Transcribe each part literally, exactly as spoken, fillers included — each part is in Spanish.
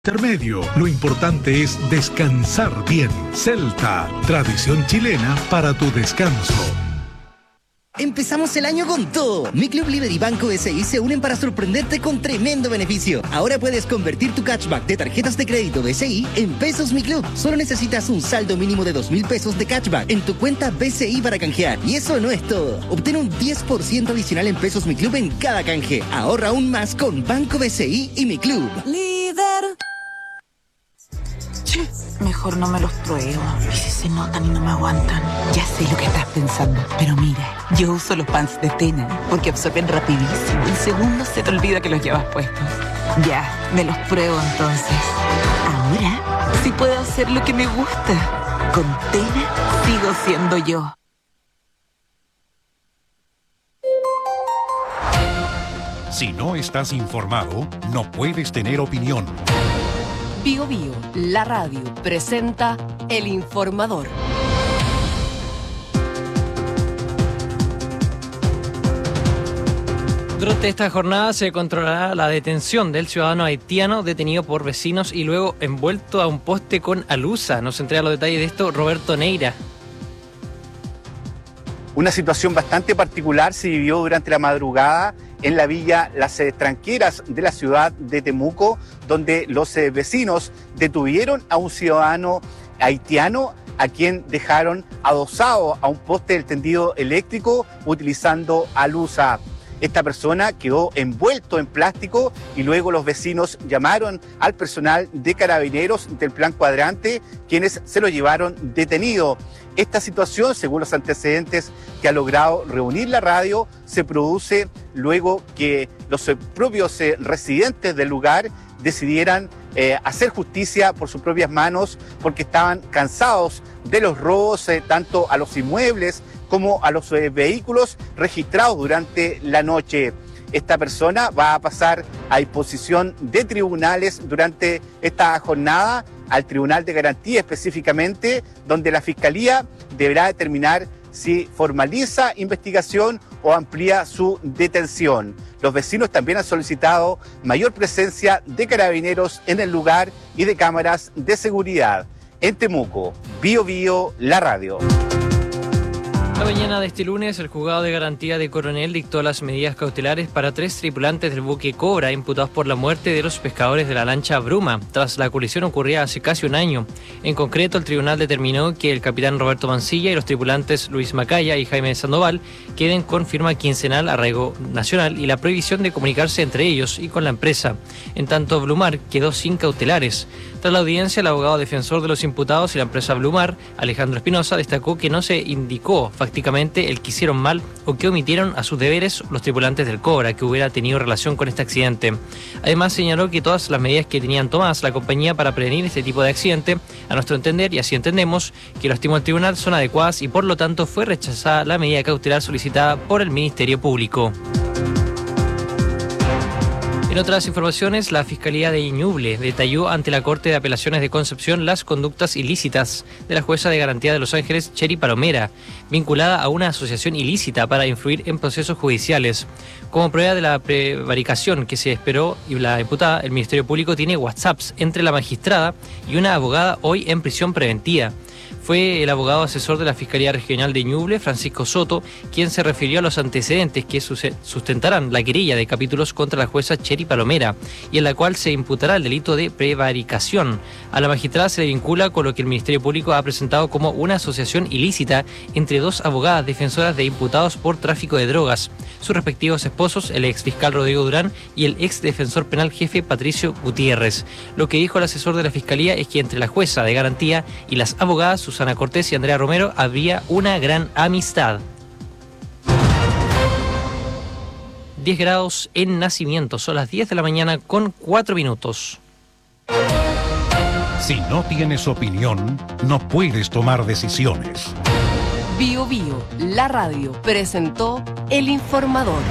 Intermedio. Lo importante es descansar bien. Celta, tradición chilena para tu descanso. Empezamos el año con todo. Mi Club Liber y Banco S I se unen para sorprenderte con tremendo beneficio. Ahora puedes convertir tu cashback de tarjetas de crédito B C I en pesos Mi Club. Solo necesitas un saldo mínimo de dos mil pesos de cashback en tu cuenta B C I para canjear. Y eso no es todo. Obtén un diez por ciento adicional en pesos Mi Club en cada canje. Ahorra aún más con Banco B C I y Mi Club. Líder. Mejor no me los pruebo. ¿Y si se notan y no me aguantan? Ya sé lo que estás pensando, pero mira, yo uso los pants de Tena porque absorben rapidísimo. En segundos se te olvida que los llevas puestos. Ya, me los pruebo entonces. Ahora sí puedo hacer lo que me gusta. Con Tena sigo siendo yo. Si no estás informado, no puedes tener opinión. Bio Bio, la radio, presenta El Informador. Durante esta jornada se controlará la detención del ciudadano haitiano detenido por vecinos y luego envuelto a un poste con alusa. Nos entrega los detalles de esto Roberto Neira. Una situación bastante particular se vivió durante la madrugada en la villa Las Tranqueras de la ciudad de Temuco, donde los eh, vecinos detuvieron a un ciudadano haitiano a quien dejaron adosado a un poste del tendido eléctrico utilizando alusa. Esta persona quedó envuelto en plástico y luego los vecinos llamaron al personal de Carabineros del Plan Cuadrante, quienes se lo llevaron detenido. Esta situación, según los antecedentes que ha logrado reunir la radio, se produce luego que los propios eh, residentes del lugar decidieran eh, hacer justicia por sus propias manos porque estaban cansados de los robos eh, tanto a los inmuebles como a los eh, vehículos registrados durante la noche. Esta persona va a pasar a disposición de tribunales durante esta jornada, al Tribunal de Garantía específicamente, donde la Fiscalía deberá determinar si formaliza investigación o amplía su detención. Los vecinos también han solicitado mayor presencia de carabineros en el lugar y de cámaras de seguridad. En Temuco, Bio Bio, la radio. La mañana de este lunes, el juzgado de garantía de Coronel dictó las medidas cautelares para tres tripulantes del buque Cobra imputados por la muerte de los pescadores de la lancha Bruma, tras la colisión ocurrida hace casi un año. En concreto, el tribunal determinó que el capitán Roberto Mancilla y los tripulantes Luis Macaya y Jaime Sandoval queden con firma quincenal, arraigo nacional y la prohibición de comunicarse entre ellos y con la empresa. En tanto, Blumar quedó sin cautelares. Tras la audiencia, el abogado defensor de los imputados y la empresa Blumar, Alejandro Espinosa, destacó que no se indicó prácticamente el que hicieron mal o que omitieron a sus deberes los tripulantes del Cobra que hubiera tenido relación con este accidente. Además, señaló que todas las medidas que tenían tomadas la compañía para prevenir este tipo de accidente, a nuestro entender, y así entendemos, que lo estimó el tribunal, son adecuadas y por lo tanto fue rechazada la medida cautelar solicitada por el Ministerio Público. En otras informaciones, la Fiscalía de Ñuble detalló ante la Corte de Apelaciones de Concepción las conductas ilícitas de la jueza de garantía de Los Ángeles, Cheri Palomera, vinculada a una asociación ilícita para influir en procesos judiciales. Como prueba de la prevaricación que se esperó y la imputada, el Ministerio Público tiene WhatsApps entre la magistrada y una abogada hoy en prisión preventiva. Fue el abogado asesor de la Fiscalía Regional de Ñuble, Francisco Soto, quien se refirió a los antecedentes que sustentarán la querella de capítulos contra la jueza Cheri Palomera y en la cual se imputará el delito de prevaricación. A la magistrada se le vincula con lo que el Ministerio Público ha presentado como una asociación ilícita entre dos abogadas defensoras de imputados por tráfico de drogas, sus respectivos esposos, el ex fiscal Rodrigo Durán y el ex defensor penal jefe Patricio Gutiérrez. Lo que dijo el asesor de la Fiscalía es que entre la jueza de garantía y las abogadas Susana Cortés y Andrea Romero habría una gran amistad. diez grados en Nacimiento, son las diez de la mañana con cuatro minutos. Si no tienes opinión, no puedes tomar decisiones. Bio Bio, la radio, presentó El Informador.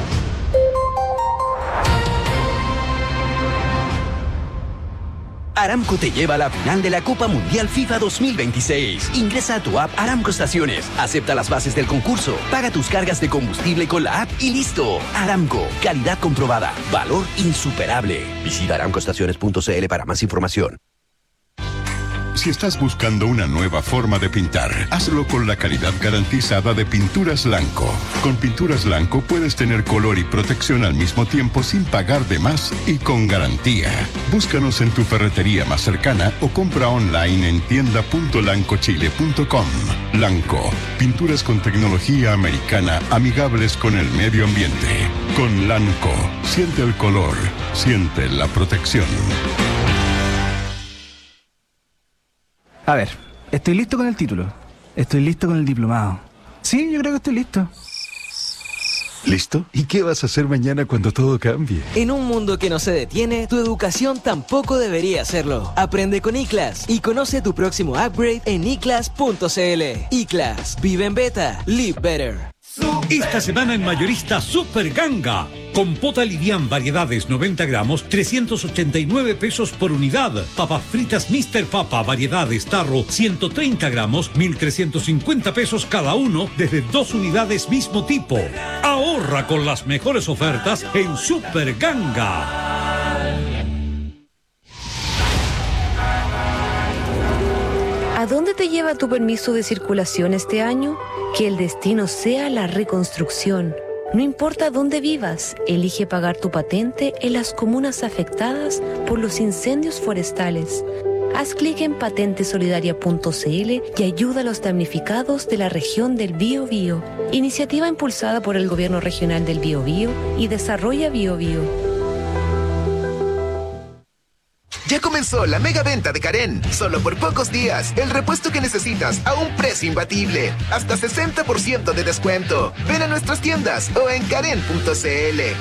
Aramco te lleva a la final de la Copa Mundial FIFA dos mil veintiséis. Ingresa a tu app Aramco Estaciones, acepta las bases del concurso, paga tus cargas de combustible con la app y listo. Aramco, calidad comprobada, valor insuperable. Visita aramco estaciones punto c l para más información. Si estás buscando una nueva forma de pintar, hazlo con la calidad garantizada de Pinturas Lanco. Con Pinturas Lanco puedes tener color y protección al mismo tiempo sin pagar de más y con garantía. Búscanos en tu ferretería más cercana o compra online en tienda punto lanco chile punto com. Lanco, pinturas con tecnología americana amigables con el medio ambiente. Con Lanco, siente el color, siente la protección. A ver, estoy listo con el título. Estoy listo con el diplomado. Sí, yo creo que estoy listo. ¿Listo? ¿Y qué vas a hacer mañana cuando todo cambie? En un mundo que no se detiene, tu educación tampoco debería hacerlo. Aprende con iClass y conoce tu próximo upgrade en i class punto c l. iClass. Vive en beta. Live better. Esta semana en Mayorista Super Ganga. Compota livián variedades noventa gramos, trescientos ochenta y nueve pesos por unidad. Papas fritas mister Papa variedades tarro, ciento treinta gramos, mil trescientos cincuenta pesos cada uno, desde dos unidades mismo tipo. Ahorra con las mejores ofertas en Super Ganga. ¿A dónde te lleva tu permiso de circulación este año? Que el destino sea la reconstrucción. No importa dónde vivas, elige pagar tu patente en las comunas afectadas por los incendios forestales. Haz clic en patente solidaria punto c l y ayuda a los damnificados de la región del Biobío. Iniciativa impulsada por el Gobierno Regional del Biobío y Desarrolla Biobío. Ya comenzó la mega venta de Karen. Solo por pocos días, el repuesto que necesitas a un precio imbatible. Hasta sesenta por ciento de descuento. Ven a nuestras tiendas o en karen punto c l.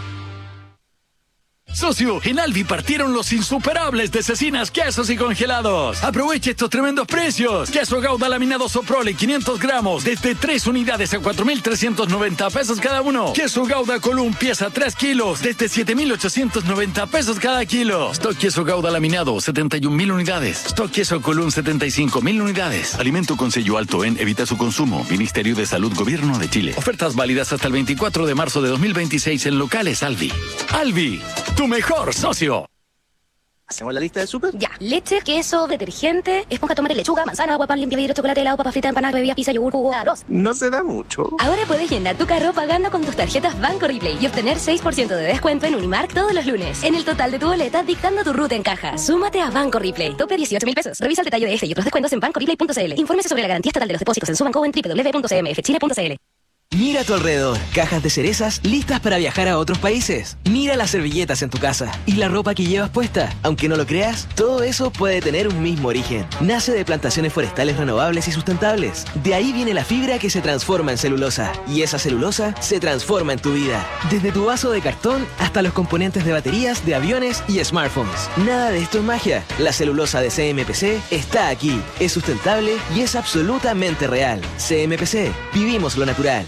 Socio, en Alvi partieron los insuperables de cecinas, quesos y congelados. Aproveche estos tremendos precios. Queso Gouda laminado Soprole quinientos gramos, desde tres unidades a cuatro mil trescientos noventa pesos cada uno. Queso Gouda Column pieza tres kilos, desde siete mil ochocientos noventa pesos cada kilo. Stock queso Gouda laminado, setenta y un mil unidades. Stock queso Column, setenta y cinco mil unidades. Alimento con sello alto en Evita su consumo. Ministerio de Salud, Gobierno de Chile. Ofertas válidas hasta el veinticuatro de marzo de dos mil veintiséis en locales Alvi. Alvi, tu mejor socio. ¿Hacemos la lista de súper? Ya. Leche, queso, detergente, esponja, tomate, lechuga, manzana, agua, pan, limpia, vidrio, chocolate, helado, papa frita, empanada, bebida, pizza, yogur, jugo, arroz. No se da mucho. Ahora puedes llenar tu carro pagando con tus tarjetas Banco Replay y obtener seis por ciento de descuento en Unimark todos los lunes. En el total de tu boleta, dictando tu ruta en caja. Súmate a Banco Replay. Tope dieciocho mil pesos. Revisa el detalle de este y otros descuentos en banco replay punto c l. Infórmese sobre la garantía estatal de los depósitos en su banco o en doble u doble u doble u punto c m f chile punto c l. Mira a tu alrededor, cajas de cerezas listas para viajar a otros países. Mira las servilletas en tu casa y la ropa que llevas puesta. Aunque no lo creas, todo eso puede tener un mismo origen. Nace de plantaciones forestales renovables y sustentables. De ahí viene la fibra que se transforma en celulosa. Y esa celulosa se transforma en tu vida. Desde tu vaso de cartón hasta los componentes de baterías, de aviones y smartphones. Nada de esto es magia. La celulosa de C M P C está aquí. Es sustentable y es absolutamente real. C M P C. Vivimos lo natural.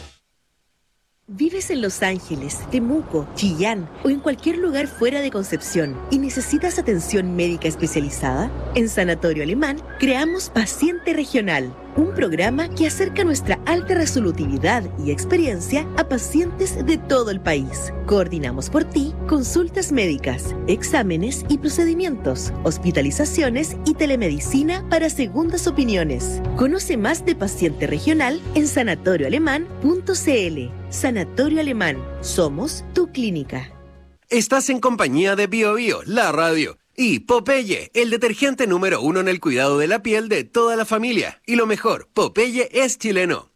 ¿Vives en Los Ángeles, Temuco, Chillán o en cualquier lugar fuera de Concepción y necesitas atención médica especializada? En Sanatorio Alemán creamos Paciente Regional, un programa que acerca nuestra alta resolutividad y experiencia a pacientes de todo el país. Coordinamos por ti consultas médicas, exámenes y procedimientos, hospitalizaciones y telemedicina para segundas opiniones. Conoce más de Paciente Regional en sanatorio alemán punto c l. Sanatorio Alemán. Somos tu clínica. Estás en compañía de BioBio, la radio. Y Popeye, el detergente número uno en el cuidado de la piel de toda la familia. Y lo mejor, Popeye es chileno.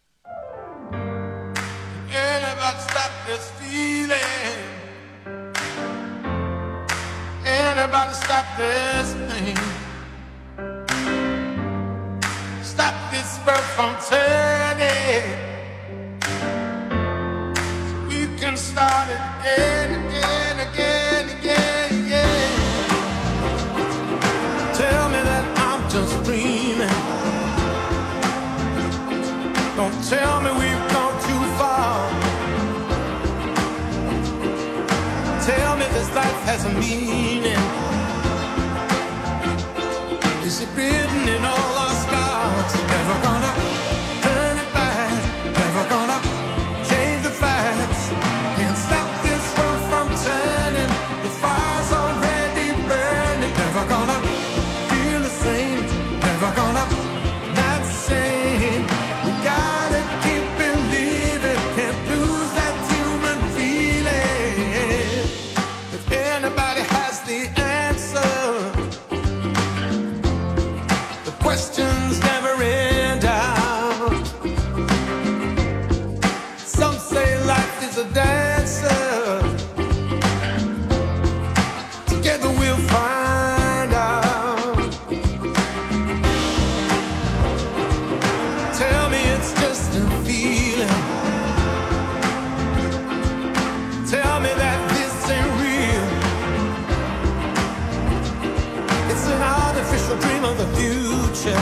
Anybody stop this thing? Stop this bird from turning. So we can start it again, again, again, again, again. Tell me that I'm just dreaming. Don't tell me we've gone too far. Tell me this life has a meaning. Is it written in all our stars? Never gonna turn it back. Never gonna change the facts. Can't stop this world from turning. The fire's already burning. Never gonna feel the same. Never gonna not the same. We gotta keep believing. Can't lose that human feeling. If anybody has the answer, the questions never end out. Some say life is a dancer. Together we'll find out. Tell me it's just a feeling. Tell me that this ain't real. It's an artificial dream of the future.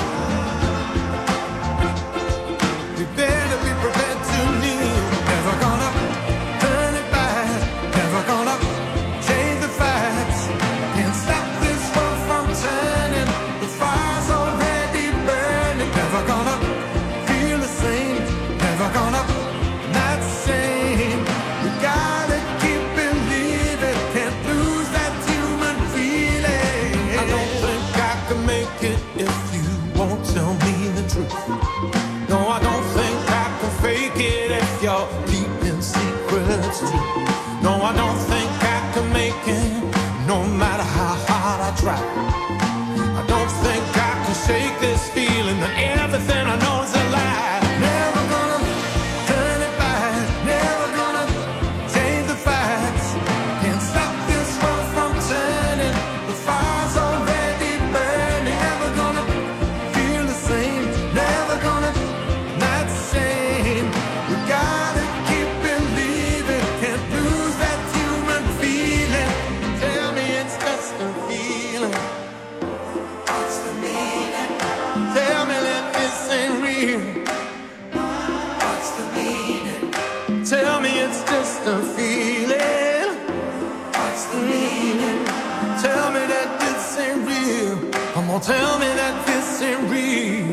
We better be prepared to kneel. Never gonna turn it back. Never gonna change the facts. Can't stop this world from turning. The fire's already burning. Never gonna feel the same. Never gonna not the same. We gotta keep believing. Can't lose that human feeling. I don't think I can make it if you won't tell me the truth. No, I don't think I can fake it if you're keeping secrets too. No, I don't think I can make it, no matter how hard I try. I don't think I can shake this feeling that everything I know is a lie. Never gonna turn it back. Never gonna change the facts. Can't stop this world from turning. The fire's already burning. Never gonna feel the same. Never gonna not the same. We gotta keep believing. Can't lose that human feeling. Tell me it's just a feeling. What's the meaning? Tell me that this ain't real. What's the meaning? Tell me it's just a feeling. What's the meaning? Tell me that this ain't real. Come on, tell me that this ain't real.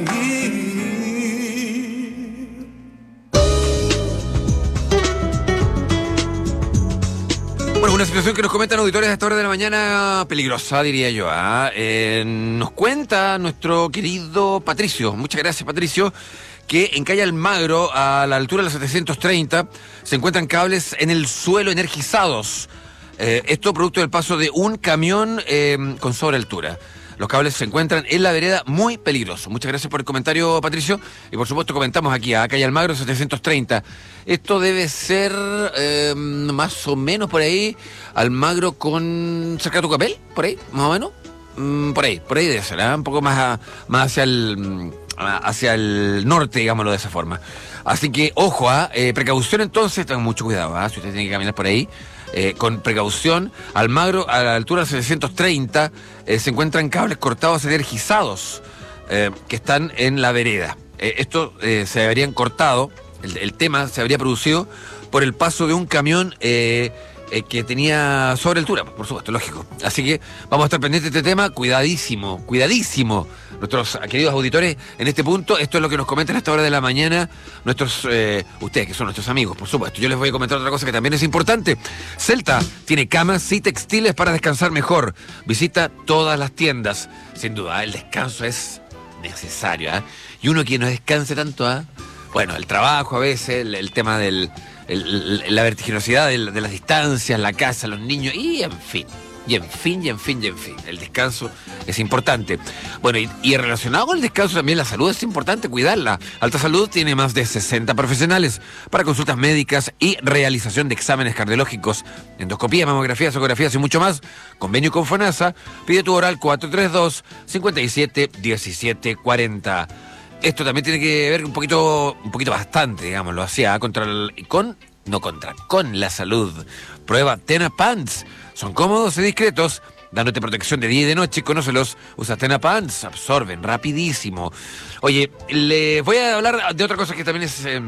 Bueno, una situación que nos comentan auditores a esta hora de la mañana peligrosa, diría yo. ¿ah? Eh, nos cuenta nuestro querido Patricio, muchas gracias Patricio, que en calle Almagro, a la altura de la setecientos treinta, se encuentran cables en el suelo energizados. Eh, esto producto del paso de un camión eh, con sobrealtura. Los cables se encuentran en la vereda, muy peligroso. Muchas gracias por el comentario, Patricio. Y por supuesto comentamos aquí, a calle Almagro setecientos treinta. Esto debe ser eh, más o menos por ahí, Almagro con cerca de Tucapel, por ahí, más o menos. Mm, por ahí, por ahí debe ser, ¿eh? Un poco más, a, más hacia el hacia el norte, digámoslo de esa forma. Así que, ojo, ¿eh? Eh, precaución entonces, tengan mucho cuidado, ¿eh? Si usted tiene que caminar por ahí. Eh, con precaución. Almagro, a la altura de setecientos treinta, eh, se encuentran cables cortados energizados eh, que están en la vereda. Eh, esto eh, se habrían cortado, el, el tema se habría producido por el paso de un camión eh, eh, que tenía sobre altura, por supuesto, lógico. Así que vamos a estar pendientes de este tema, cuidadísimo, cuidadísimo. Nuestros queridos auditores, en este punto, esto es lo que nos comentan a esta hora de la mañana nuestros, eh, ustedes que son nuestros amigos, por supuesto. Yo les voy a comentar otra cosa que también es importante. Celta tiene camas y textiles para descansar mejor. Visita todas las tiendas. Sin duda, el descanso es necesario, ¿eh? Y uno que no descanse tanto, ¿eh? Bueno, el trabajo a veces, el, el tema de la vertiginosidad de, de las distancias, la casa, los niños, y en fin. Y en fin, y en fin, y en fin. El descanso es importante. Bueno, y, y relacionado con el descanso también la salud es importante, cuidarla. Alta Salud tiene más de sesenta profesionales para consultas médicas y realización de exámenes cardiológicos, endoscopía, mamografías, ecografías y mucho más. Convenio con FONASA. Pide tu oral cuatro tres dos, cinco siete, uno siete cuatro cero. Esto también tiene que ver un poquito, un poquito bastante, digámoslo así, ¿eh? contra el, con, no contra, con la salud. Prueba Tena Pants. Son cómodos y discretos, dándote protección de día y de noche. Conócelos, usa Tena Pants, absorben rapidísimo. Oye, les voy a hablar de otra cosa que también es eh,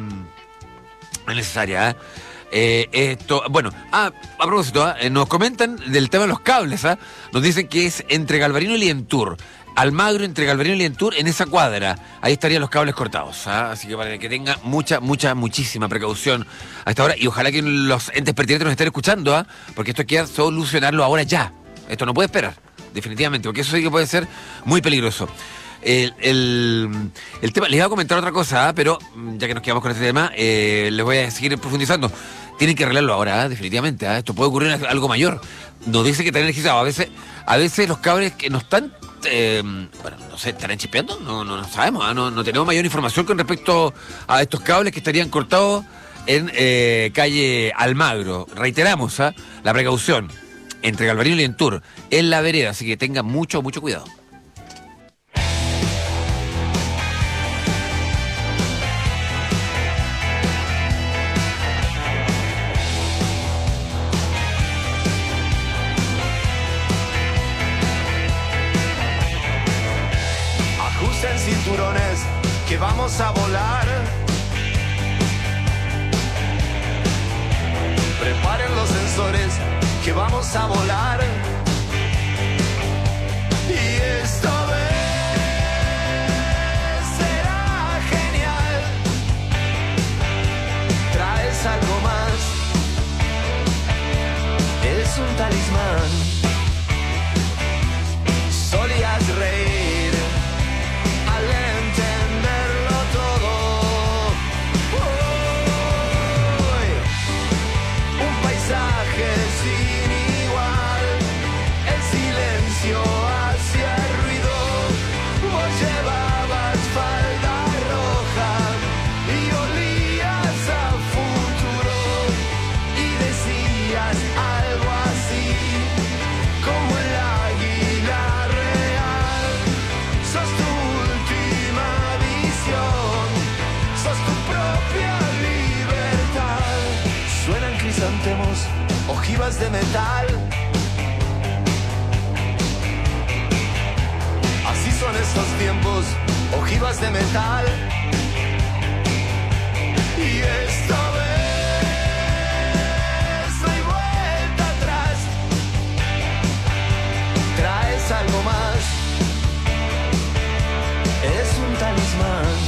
necesaria. ¿eh? Eh, esto, bueno, ah, a propósito, ¿eh? nos comentan del tema de los cables. ¿eh? Nos dicen que es entre Galvarino y Lientur. Almagro entre Galvarino y Lientur, en esa cuadra, ahí estarían los cables cortados, ¿ah? Así que para que tenga mucha, mucha, muchísima precaución a esta hora, y ojalá que los entes pertinentes nos estén escuchando, ¿ah? Porque esto hay que solucionarlo ahora ya, esto no puede esperar, definitivamente, porque eso sí que puede ser muy peligroso. El, el, el tema, les iba a comentar otra cosa, ¿ah? Pero ya que nos quedamos con este tema, eh, les voy a seguir profundizando. Tienen que arreglarlo ahora, ¿eh? Definitivamente, ¿eh? Esto puede ocurrir algo mayor. Nos dice que están energizados. A veces, a veces los cables que no están, eh, bueno, no sé, ¿estarán chispeando? No, no, no sabemos, ¿eh? no, no tenemos mayor información con respecto a estos cables que estarían cortados en eh, calle Almagro. Reiteramos, ¿eh? La precaución entre Galvarino y Lientur en la vereda, así que tengan mucho, mucho cuidado. Cinturones que vamos a volar. Preparen los sensores que vamos a volar. Y esta vez será genial. Traes algo más. Es un talismán. Solías reír al entenderlo todo. Uy, un paisaje sin igual. El silencio hacía ruido. Vos llevabas falda roja y olías a futuro. Y decías algo así como el águila real. Sos tú, sos tu propia libertad. Suenan crisantemos, ojivas de metal. Así son estos tiempos, ojivas de metal. Y esta vez no hay vuelta atrás. Traes algo más. Es un talismán.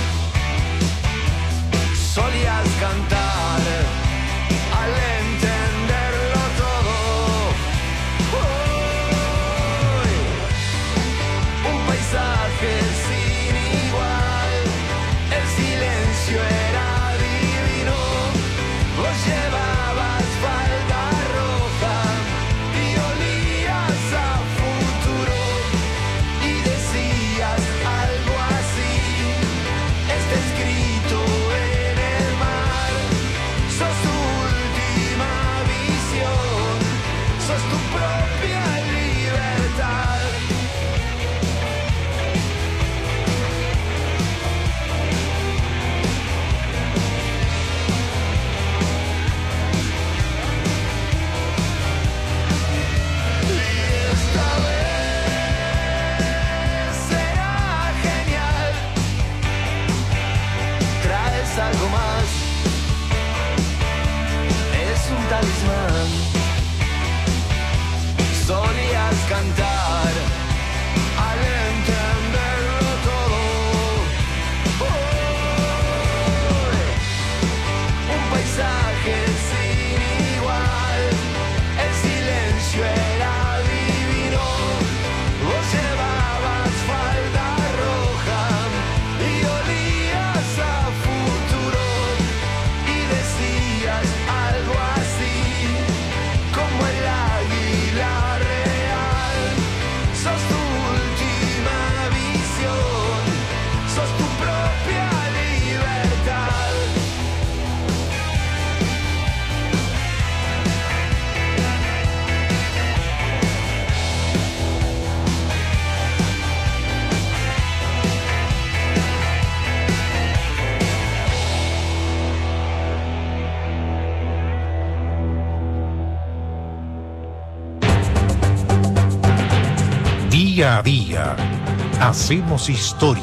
Solías cantar al entenderlo todo. Uy, un paisaje sin igual. El silencio era divino. Vos llevabas falda roja y olías a futuro. Y decías algo así. Está escrito en el mar. Sos tu última visión. Sos tu propia libertad. Y esta vez será genial. Traes algo más. Es un talismán. Solías cantar al entenderlo todo. Uy, un paisaje sin igual. El silencio era divino. Vos llevabas falda roja y olías a futuro. Y decías algo así como el águila real. Sos tu última visión. Sos tu propia libertad. Día a día, hacemos historia.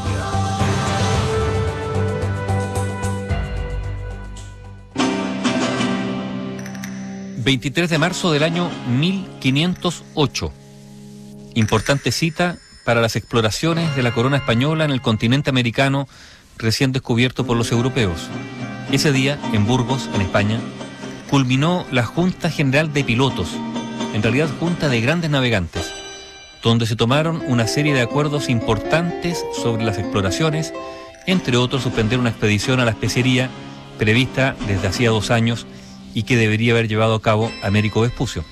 veintitrés de marzo del año mil quinientos ocho. Importante cita para las exploraciones de la corona española en el continente americano recién descubierto por los europeos. Ese día, en Burgos, en España, culminó la Junta General de Pilotos, en realidad Junta de Grandes Navegantes, donde se tomaron una serie de acuerdos importantes sobre las exploraciones, entre otros suspender una expedición a la especería prevista desde hacía dos años y que debería haber llevado a cabo Américo Vespucio.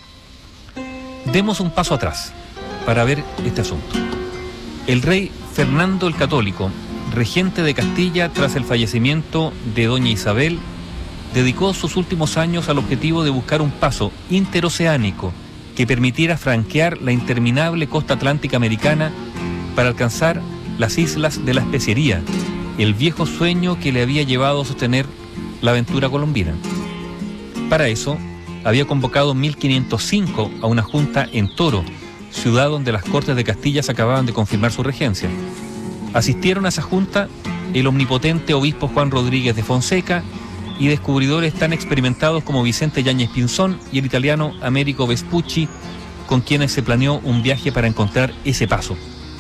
Demos un paso atrás para ver este asunto. El rey Fernando el Católico, regente de Castilla tras el fallecimiento de doña Isabel, dedicó sus últimos años al objetivo de buscar un paso interoceánico que permitiera franquear la interminable costa atlántica americana para alcanzar las islas de la especiería, el viejo sueño que le había llevado a sostener la aventura colombina. Para eso, había convocado en mil quinientos cinco a una junta en Toro, ciudad donde las Cortes de Castilla se acababan de confirmar su regencia. Asistieron a esa junta el omnipotente obispo Juan Rodríguez de Fonseca y descubridores tan experimentados como Vicente Yáñez Pinzón y el italiano Américo Vespucci, con quienes se planeó un viaje para encontrar ese paso.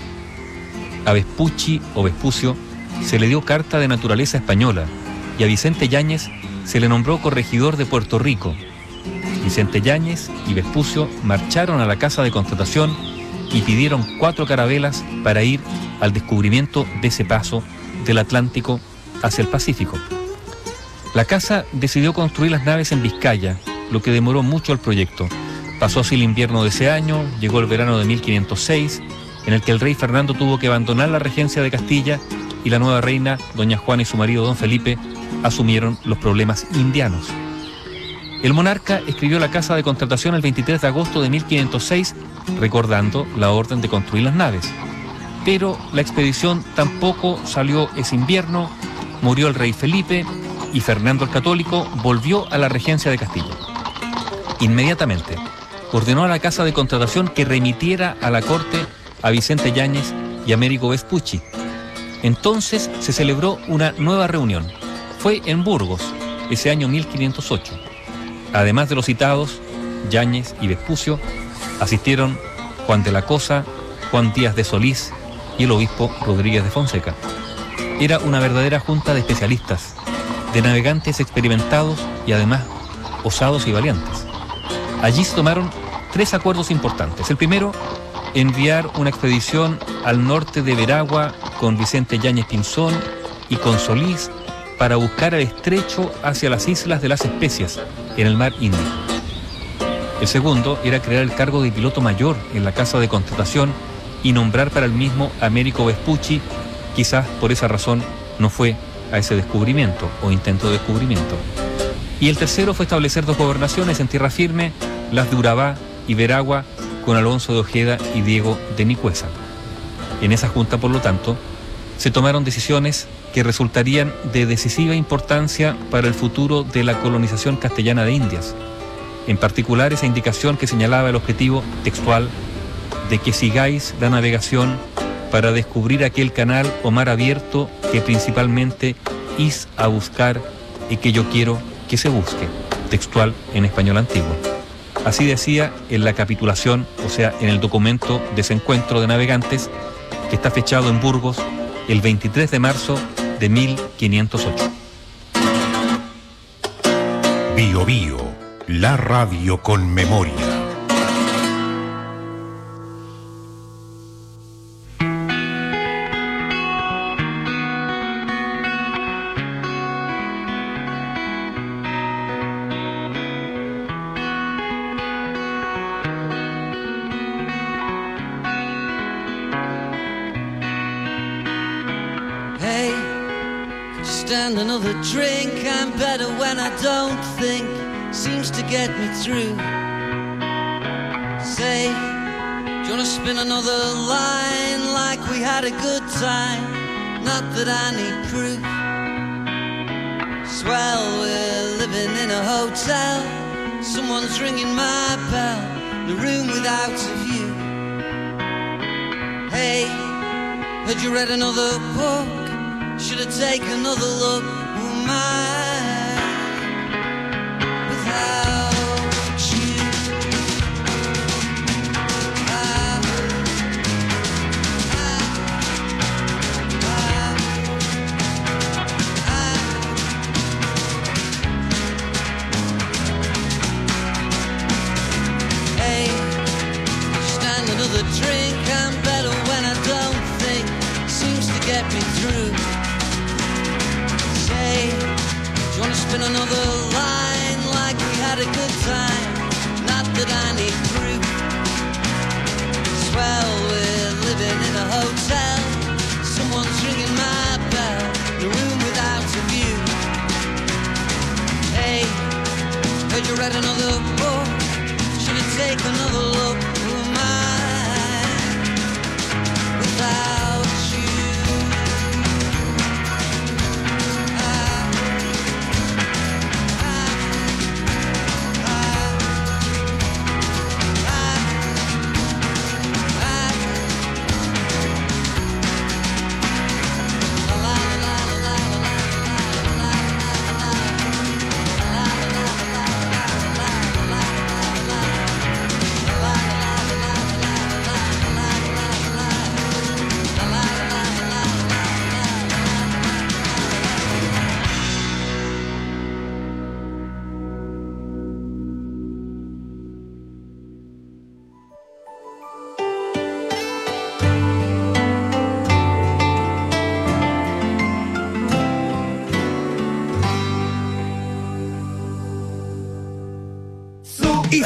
A Vespucci o Vespucio se le dio carta de naturaleza española y a Vicente Yáñez se le nombró corregidor de Puerto Rico. Vicente Yáñez y Vespucio marcharon a la casa de contratación y pidieron cuatro carabelas para ir al descubrimiento de ese paso del Atlántico hacia el Pacífico. La casa decidió construir las naves en Vizcaya, lo que demoró mucho el proyecto. Pasó así el invierno de ese año, llegó el verano de mil quinientos seis, en el que el rey Fernando tuvo que abandonar la regencia de Castilla y la nueva reina, doña Juana, y su marido, don Felipe, asumieron los problemas indianos. El monarca escribió la casa de contratación el veintitrés de agosto de mil quinientos seis, recordando la orden de construir las naves. Pero la expedición tampoco salió ese invierno, murió el rey Felipe y Fernando el Católico volvió a la regencia de Castilla. Inmediatamente ordenó a la casa de contratación que remitiera a la corte a Vicente Yáñez y Américo Vespucci. Entonces se celebró una nueva reunión. Fue en Burgos, ese año mil quinientos ocho. Además de los citados, Yáñez y Vespucio, asistieron Juan de la Cosa, Juan Díaz de Solís y el obispo Rodríguez de Fonseca. Era una verdadera junta de especialistas, de navegantes experimentados y además osados y valientes. Allí se tomaron tres acuerdos importantes. El primero, enviar una expedición al norte de Veragua con Vicente Yáñez Pinzón y con Solís para buscar el estrecho hacia las islas de las Especias, en el mar Índico. El segundo era crear el cargo de piloto mayor en la casa de contratación y nombrar para el mismo Américo Vespucci. Quizás por esa razón no fue a ese descubrimiento o intento de descubrimiento. Y el tercero fue establecer dos gobernaciones en tierra firme, las de Urabá y Veragua, con Alonso de Ojeda y Diego de Nicuesa. En esa junta, por lo tanto, se tomaron decisiones que resultarían de decisiva importancia para el futuro de la colonización castellana de Indias. En particular, esa indicación que señalaba el objetivo textual de que sigáis la navegación para descubrir aquel canal o mar abierto que principalmente is a buscar y que yo quiero que se busque, textual en español antiguo. Así decía en la capitulación, o sea, en el documento de ese encuentro de navegantes, que está fechado en Burgos el veintitrés de marzo de mil quinientos ocho. Bio Bio, la radio con memoria. Another drink, I'm better when I don't think, seems to get me through. Say, do you wanna spin another line like we had a good time? Not that I need proof. Swell, we're living in a hotel, someone's ringing my bell, the room without a view. Hey, heard you read another book, should I take another look? Who am I without you? I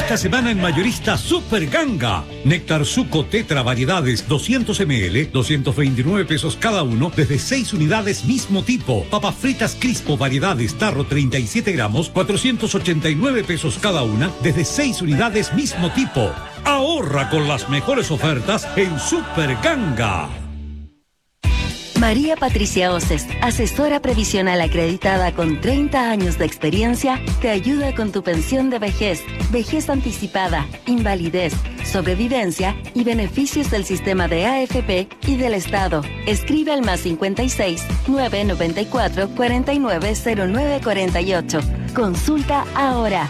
Esta semana en Mayorista Super Ganga. Néctar Suco Tetra variedades doscientos mililitros, doscientos veintinueve pesos cada uno, desde seis unidades mismo tipo. Papas fritas Crispo variedades tarro treinta y siete gramos, cuatrocientos ochenta y nueve pesos cada una, desde seis unidades mismo tipo. Ahorra con las mejores ofertas en Super Ganga. María Patricia Oces, asesora previsional acreditada con treinta años de experiencia, te ayuda con tu pensión de vejez, vejez anticipada, invalidez, sobrevivencia y beneficios del sistema de A F P y del Estado. Escribe al más cincuenta y seis, nueve noventa y cuatro, cuarenta y nueve, cero nueve cuarenta y ocho. Consulta ahora.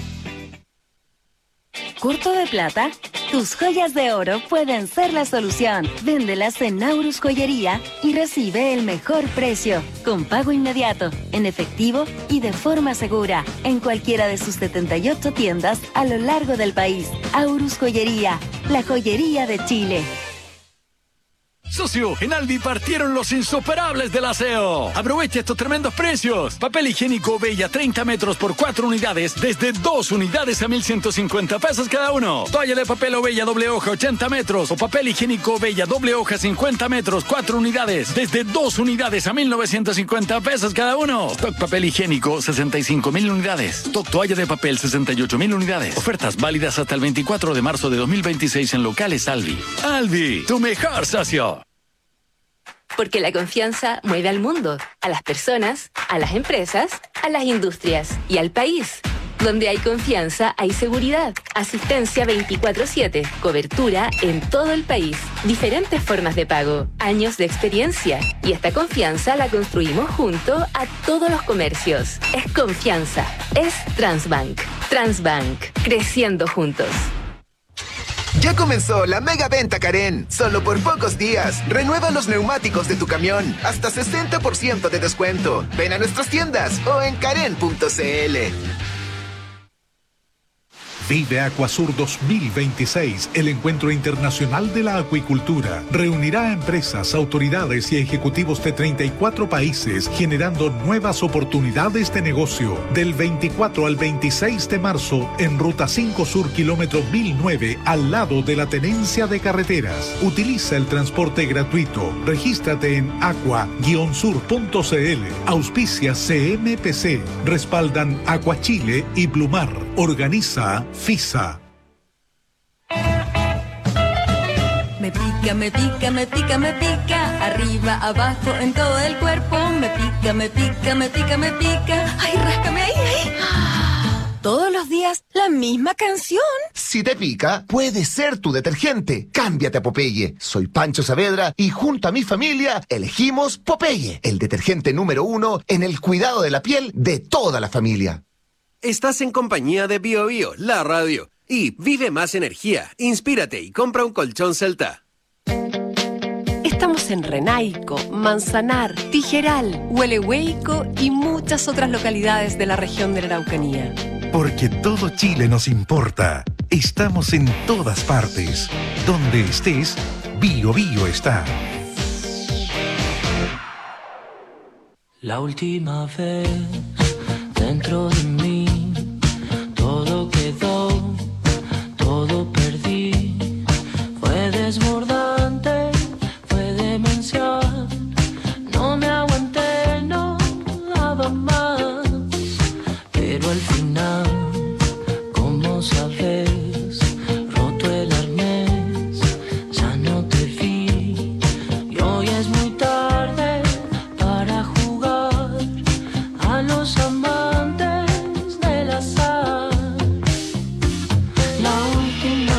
¿Corto de plata? Tus joyas de oro pueden ser la solución. Véndelas en Naurus Joyería y recibe el mejor precio, con pago inmediato, en efectivo y de forma segura, en cualquiera de sus setenta y ocho tiendas a lo largo del país. Aurus Joyería, la joyería de Chile. Socio, en Aldi partieron los insuperables del aseo. Aprovecha estos tremendos precios. Papel higiénico Bella treinta metros por cuatro unidades, desde dos unidades a mil ciento cincuenta pesos cada uno. Toalla de papel Bella doble hoja ochenta metros o papel higiénico Bella doble hoja cincuenta metros, cuatro unidades, desde dos unidades a mil novecientos cincuenta pesos cada uno. Stock papel higiénico sesenta y cinco mil unidades. Stock toalla de papel sesenta y ocho mil unidades. Ofertas válidas hasta el veinticuatro de marzo de dos mil veintiséis en locales Aldi. Aldi, tu mejor socio. Porque la confianza mueve al mundo, a las personas, a las empresas, a las industrias y al país. Donde hay confianza, hay seguridad. Asistencia veinticuatro siete. Cobertura en todo el país. Diferentes formas de pago. Años de experiencia. Y esta confianza la construimos junto a todos los comercios. Es confianza. Es Transbank. Transbank. Creciendo juntos. Ya comenzó la mega venta Karen. Solo por pocos días. Renueva los neumáticos de tu camión. Hasta sesenta por ciento de descuento. Ven a nuestras tiendas o en karen punto c l. Vive Acuasur dos mil veintiséis, el encuentro internacional de la acuicultura. Reunirá a empresas, autoridades y ejecutivos de treinta y cuatro países, generando nuevas oportunidades de negocio. Del veinticuatro al veintiséis de marzo, en Ruta cinco Sur, kilómetro mil nueve, al lado de la Tenencia de Carreteras. Utiliza el transporte gratuito. Regístrate en aqua guion sur punto c l. Auspicia C M P C. Respaldan Acuachile y Blumar. Organiza FISA. Me pica, me pica, me pica, me pica. Arriba, abajo, en todo el cuerpo. Me pica, me pica, me pica, me pica. Ay, ráscame ahí, ahí. Todos los días, la misma canción. Si te pica, puede ser tu detergente. Cámbiate a Popeye. Soy Pancho Saavedra y junto a mi familia elegimos Popeye, el detergente número uno en el cuidado de la piel de toda la familia. Estás en compañía de Bio Bio, la radio. Y vive más energía, inspírate y compra un colchón Celta. Estamos en Renaico, Manzanar, Tijeral, Huelehueico y muchas otras localidades de la región de la Araucanía. Porque todo Chile nos importa. Estamos en todas partes. Donde estés, Bio Bio está. La última vez, dentro de mí, todo quedó, todo perdí. Fue desbordante, fue demencial. No me aguanté, no daba más. Pero al final, como sabes, roto el arnés, ya no te vi. Y hoy es muy tarde para jugar a los amantes del azar. La última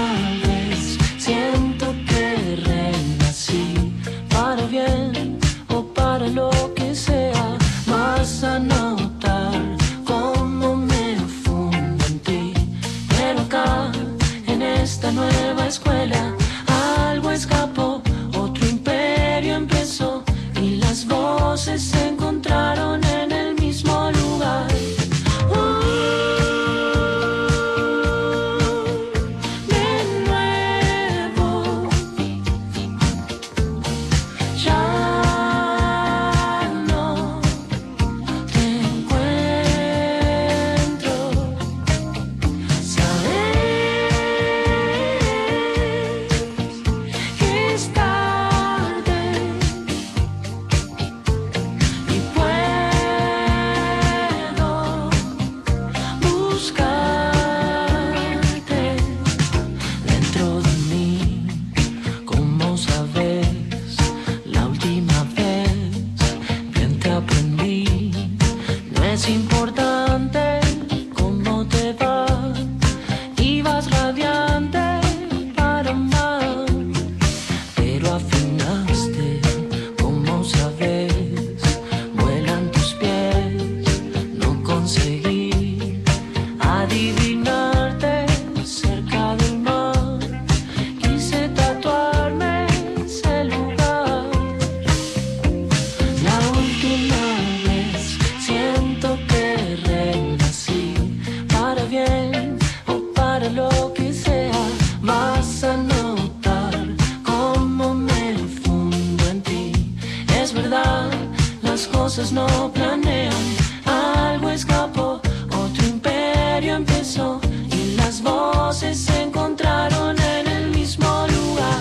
cosas no planean. Algo escapó, otro imperio empezó y las voces se encontraron en el mismo lugar.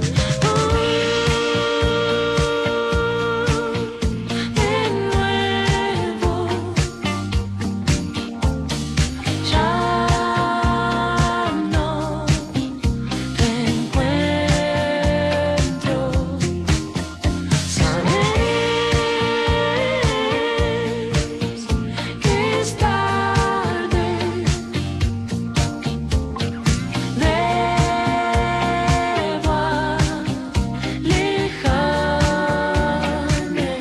De nuevo, ya no te encuentro. Sabes que es tarde. Debo alejarme.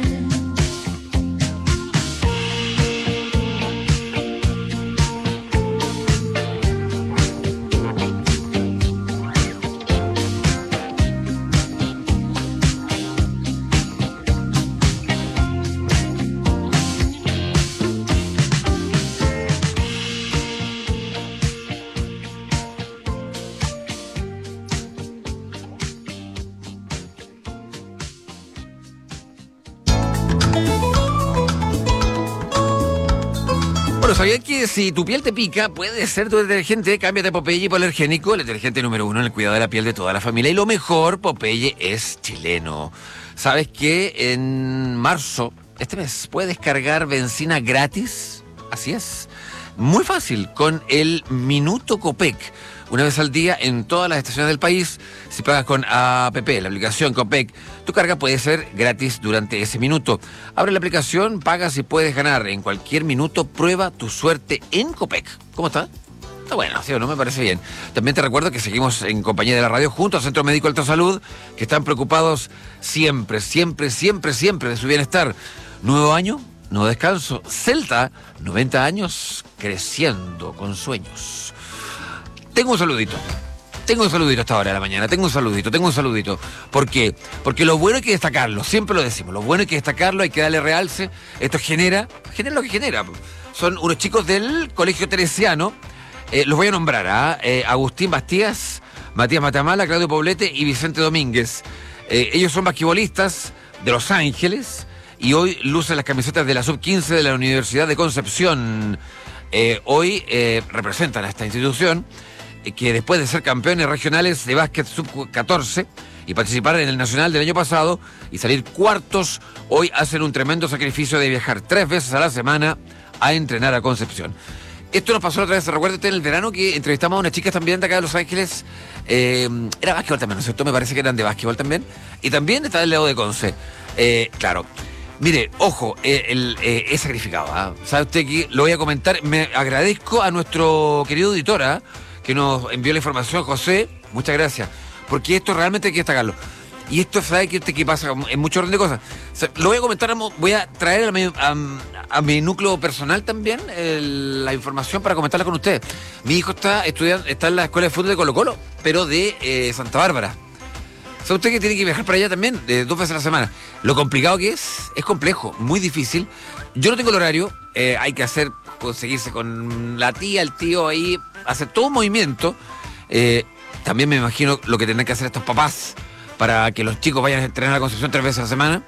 Bueno, ¿sabían que si tu piel te pica, puede ser tu detergente? Cámbiate a Popeye hipoalergénico, el detergente número uno en el cuidado de la piel de toda la familia. Y lo mejor, Popeye es chileno. ¿Sabes que en marzo, este mes, puedes cargar benzina gratis? Así es. Muy fácil, con el Minuto Copec. Una vez al día en todas las estaciones del país. Si pagas con A P P, la aplicación Copec, tu carga puede ser gratis durante ese minuto. Abre la aplicación, pagas y puedes ganar. En cualquier minuto, prueba tu suerte en Copec. ¿Cómo está? Está bueno, ¿sí o no? Me parece bien. También te recuerdo que seguimos en compañía de la radio junto al Centro Médico Alta Salud, que están preocupados siempre, siempre, siempre, siempre de su bienestar. Nuevo año, nuevo descanso. Celta, noventa años, creciendo con sueños. Tengo un saludito. Tengo un saludito hasta ahora de la mañana. Tengo un saludito, tengo un saludito. ¿Por qué? Porque lo bueno hay que destacarlo. Siempre lo decimos. Lo bueno hay que destacarlo, hay que darle realce. Esto genera, genera lo que genera. Son unos chicos del Colegio Teresiano. Eh, los voy a nombrar. ¿ah? Eh, Agustín Bastías, Matías Matamala, Claudio Poblete y Vicente Domínguez. Eh, ellos son basquetbolistas de Los Ángeles y hoy lucen las camisetas de la sub quince de la Universidad de Concepción. Eh, hoy eh, representan a esta institución que después de ser campeones regionales de básquet sub catorce y participar en el nacional del año pasado y salir cuartos, hoy hacen un tremendo sacrificio de viajar tres veces a la semana a entrenar a Concepción. Esto nos pasó otra vez, recuérdate, en el verano que entrevistamos a unas chicas también de acá de Los Ángeles. Eh, era básquetbol también, ¿no es cierto? Me parece que eran de básquetbol también. Y también está del lado de Conce. Eh, claro. Mire, ojo, eh, el, eh, es sacrificado. ¿eh? ¿Sabe usted que lo voy a comentar? Me agradezco a nuestro querido editor, ¿eh? que nos envió la información, José, muchas gracias, porque esto realmente hay que destacarlo. Y esto, ¿sabe qué, qué pasa? En mucho orden de cosas. O sea, lo voy a comentar, voy a traer a mi, a, a mi núcleo personal también el, la información para comentarla con ustedes. Mi hijo está estudiando, está en la escuela de fútbol de Colo Colo, pero de eh, Santa Bárbara. ¿Sabe usted que tiene que viajar para allá también, de dos veces a la semana? Lo complicado que es, es complejo, muy difícil. Yo no tengo el horario, eh, hay que hacer, conseguirse con la tía, el tío ahí, hacer todo un movimiento. Eh, también me imagino lo que tendrán que hacer estos papás para que los chicos vayan a entrenar a la Concepción tres veces a la semana.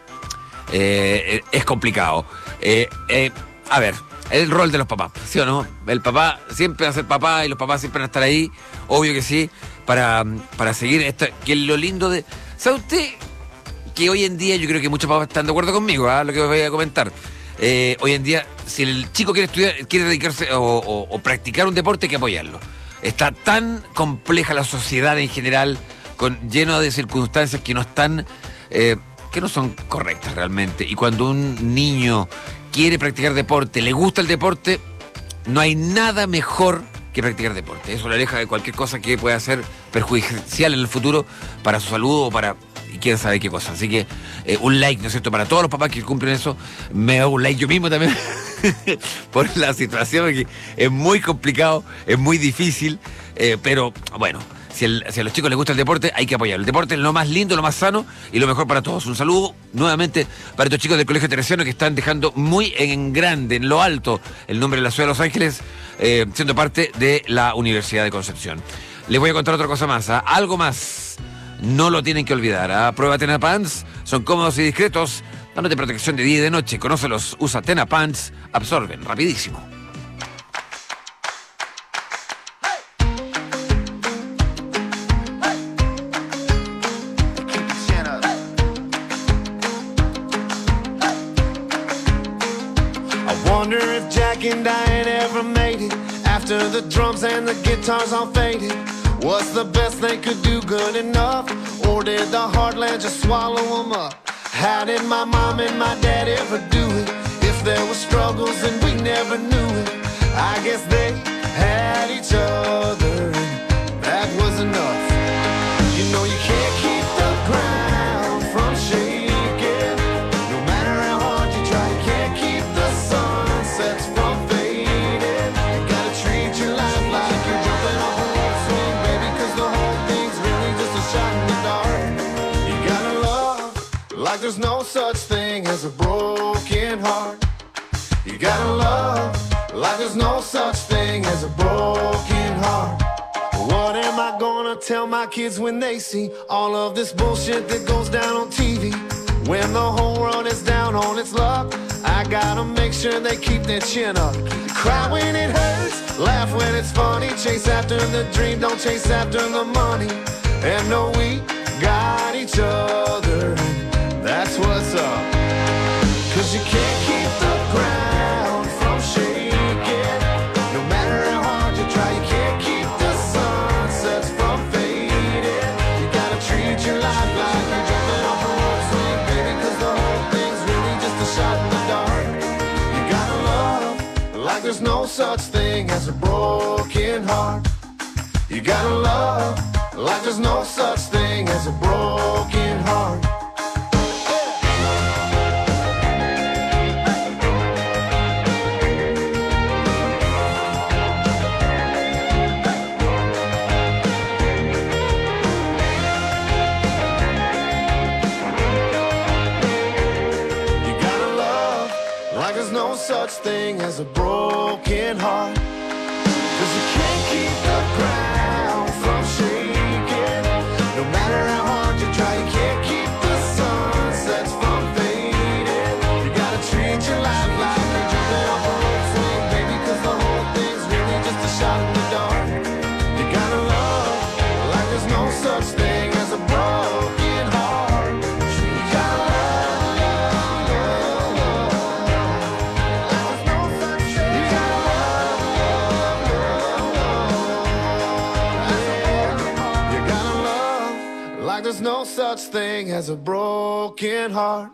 Eh, es complicado. Eh, eh, a ver, el rol de los papás, ¿sí o no? El papá siempre va a ser papá y los papás siempre van a estar ahí, obvio que sí, para, para seguir esto, que lo lindo de... ¿Sabe usted que hoy en día yo creo que muchos papás están de acuerdo conmigo, ¿eh? Lo que voy a comentar? Eh, hoy en día, si el chico quiere estudiar, quiere dedicarse o, o, o practicar un deporte, hay que apoyarlo. Está tan compleja la sociedad en general, con, lleno de circunstancias que no están, eh, que no son correctas realmente. Y cuando un niño quiere practicar deporte, le gusta el deporte, no hay nada mejor que practicar deporte. Eso le aleja de cualquier cosa que pueda ser perjudicial en el futuro para su salud o para... y quién sabe qué cosa. Así que eh, un like, ¿no es cierto? Para todos los papás que cumplen eso, me hago un like yo mismo también por la situación, que es muy complicado, es muy difícil, eh, pero bueno, si, el, si a los chicos les gusta el deporte, hay que apoyarlo. El deporte es lo más lindo, lo más sano y lo mejor para todos. Un saludo nuevamente para estos chicos del Colegio Teresiano que están dejando muy en grande, en lo alto, el nombre de la ciudad de Los Ángeles, eh, siendo parte de la Universidad de Concepción. Les voy a contar otra cosa más, ¿eh? Algo más. No lo tienen que olvidar. ¿eh? Prueba Tena Pants, son cómodos y discretos. dándote protección de día y de noche. Conócelos, usa Tena Pants, absorben rapidísimo. Wonder if Jack and Diane ever made it after the drums and the guitars all faded. Was the best they could do good enough, or did the heartland just swallow them up? How did my mom and my dad ever do it? If there were struggles and we never knew it, I guess they had each other and that was enough. You know you can't keep the ground from shaking, no matter how hard you try. You can't keep the sunsets from fading. You gotta treat your life like you're jumping off a wall swing, baby, cause the whole thing's really just a shot in the dark. You gotta love like there's no such thing as a broken heart. You gotta love like there's no such thing as a broken heart. What am I gonna tell my kids when they see all of this bullshit that goes down on T V? When the whole world is down on its luck, I gotta make sure they keep their chin up. Cry when it hurts, laugh when it's funny. Chase after the dream, don't chase after the money. And know we got each other, and that's what's up. Cause you can't keep the ground from shaking, no matter how hard you try. You can't keep the sunsets from fading. You gotta treat your life like you're jumping off a rope swing, baby, cause the whole thing's really just a shot in the dark. You gotta love like there's no such thing as a broken heart. You gotta love like there's no such thing as a broken heart. No such thing as a broken heart. Cause you can't keep the ground from shaking, no matter how hard you try. You can't keep the sunsets from fading. You gotta treat your life like you're jumping off a rope swing, baby, cause the whole thing's really just a shot in the dark. You gotta love like there's no such thing as a broken heart. You gotta love, love, love, love. Like there's no such thing as a broken heart.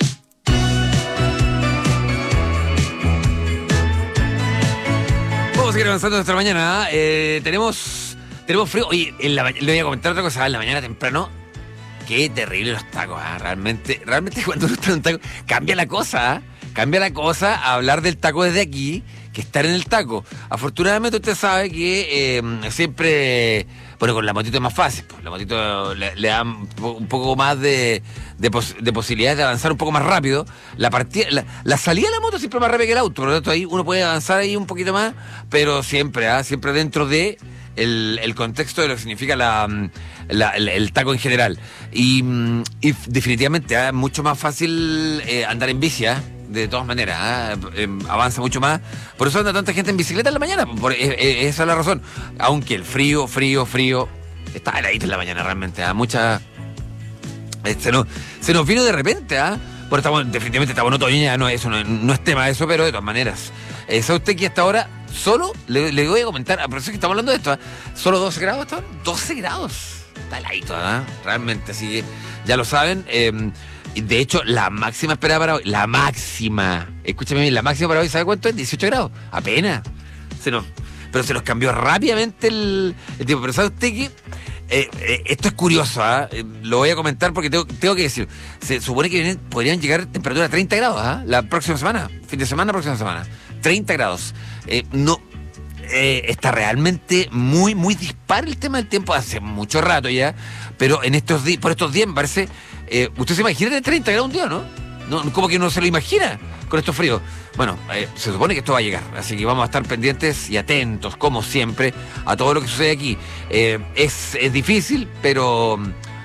Vamos a seguir avanzando nuestra mañana. Eh, tenemos, tenemos frío. Oye, en la, le voy a comentar otra cosa. En la mañana temprano, qué terrible los tacos. ¿eh? Realmente, realmente cuando uno está en un taco, cambia la cosa. ¿eh? Cambia la cosa a hablar del taco desde aquí que estar en el taco. Afortunadamente usted sabe que eh, siempre, bueno, con la motito es más fácil. Pues, la motito le, le da un poco más de, de, pos, de posibilidades de avanzar un poco más rápido. La, partida, la, la salida de la moto siempre es más rápida que el auto, por lo tanto ahí uno puede avanzar ahí un poquito más, pero siempre, ¿eh? siempre dentro de el, el contexto de lo que significa la, la, el, el taco en general. Y, y definitivamente es ¿eh? mucho más fácil eh, andar en bici, ¿eh? de todas maneras, ¿eh? Eh, avanza mucho más. Por eso anda tanta gente en bicicleta en la mañana, por, eh, eh, esa es la razón. Aunque el frío, frío, frío, está heladito en la mañana realmente, ¿eh? Mucha... Eh, se, nos, se nos vino de repente, ¿eh? Bueno, estamos, definitivamente estamos en otoño, ya no, eso no, no es tema de eso, pero de todas maneras. Eh, ¿Sabe usted que hasta ahora solo, le, le voy a comentar, a profesor que estamos hablando de esto, ¿eh? Solo doce grados hasta ahora? doce grados. Está heladito, ¿eh? Realmente, así que ya lo saben. Eh, De hecho, la máxima esperada para hoy, la máxima, escúchame bien, la máxima para hoy, ¿sabe cuánto es? dieciocho grados, apenas. Se nos, pero se nos cambió rápidamente el, el tiempo. Pero ¿sabe usted qué? Eh, eh, esto es curioso, ¿eh? Eh, lo voy a comentar porque tengo, tengo que decir. Se supone que vienen, podrían llegar temperaturas a treinta grados, ¿eh? La próxima semana, fin de semana, próxima semana. treinta grados. Eh, no... Eh, está realmente muy, muy dispar el tema del tiempo hace mucho rato ya, pero en estos días, por estos días me parece, eh, usted se imagina de treinta grados un día, ¿no? ¿no? Como que no se lo imagina con estos fríos. Bueno, eh, se supone que esto va a llegar, así que vamos a estar pendientes y atentos, como siempre, a todo lo que sucede aquí. Eh, es, es difícil, pero,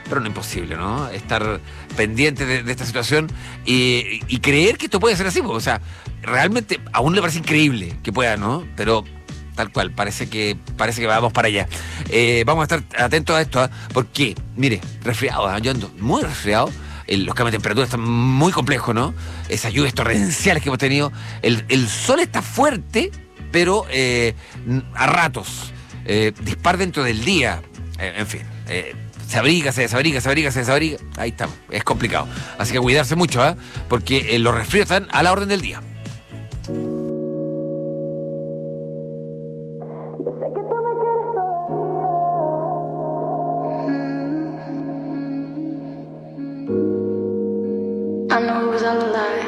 pero no imposible, ¿no? Estar pendiente de, de esta situación y, y creer que esto puede ser así, o sea, realmente aún le parece increíble que pueda, ¿no? Pero tal cual, parece que parece que vamos para allá. Eh, vamos a estar atentos a esto, ¿eh? Porque, mire, resfriado, ¿eh? Yo ando muy resfriado. El, los cambios de temperatura están muy complejos, ¿no? Esas lluvias torrenciales que hemos tenido. El, el sol está fuerte, pero eh, a ratos. Eh, dispar dentro del día. Eh, en fin. Eh, se abriga, se desabriga, se abriga, se desabriga. Ahí estamos. Es complicado. Así que cuidarse mucho, ¿eh? Porque eh, los resfríos están a la orden del día. I know it was all a lie.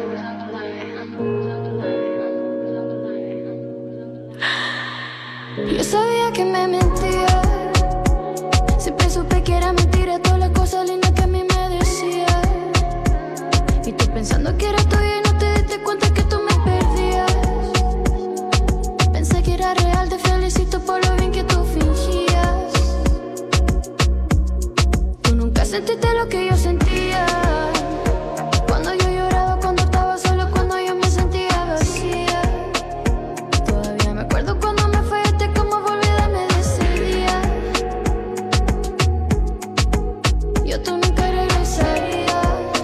Yo sabía que me mentía. Siempre supe que era mentira todas las cosas lindas que a mí me decía. Y tú pensando que era tuya y no te diste cuenta que tú me perdías. Pensé que era real, te felicito por lo bien que tú fingías. Tú nunca sentiste lo que yo sentía. Cuando yo lloraba, cuando estaba solo, cuando yo me sentía vacía. Todavía me acuerdo cuando me fallaste, cómo volví a darme de ese día. Yo tú nunca regresaría.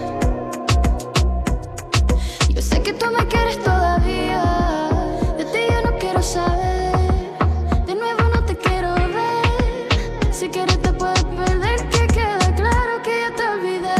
Yo sé que tú me quieres todavía. De ti yo no quiero saber. De nuevo no te quiero ver. Si quieres te puedes perder, que queda claro que ya te olvidé.